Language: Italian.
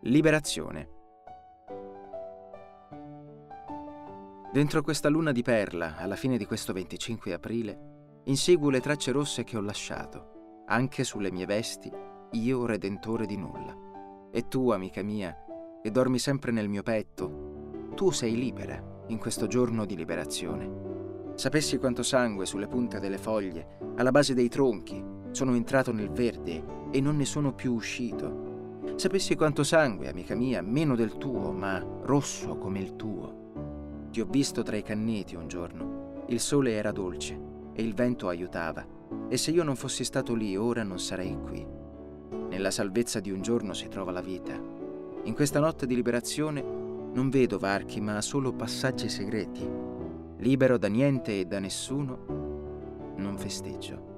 Liberazione. Dentro questa luna di perla, alla fine di questo 25 aprile, inseguo le tracce rosse che ho lasciato, anche sulle mie vesti, io redentore di nulla. E tu, amica mia, che dormi sempre nel mio petto, tu sei libera in questo giorno di liberazione. Sapessi quanto sangue sulle punte delle foglie, alla base dei tronchi, sono entrato nel verde e non ne sono più uscito. Sapessi quanto sangue, amica mia, meno del tuo, ma rosso come il tuo. Ti ho visto tra i canneti un giorno. Il sole era dolce e il vento aiutava. E se io non fossi stato lì, ora non sarei qui. Nella salvezza di un giorno si trova la vita. In questa notte di liberazione non vedo varchi, ma solo passaggi segreti. Libero da niente e da nessuno, non festeggio.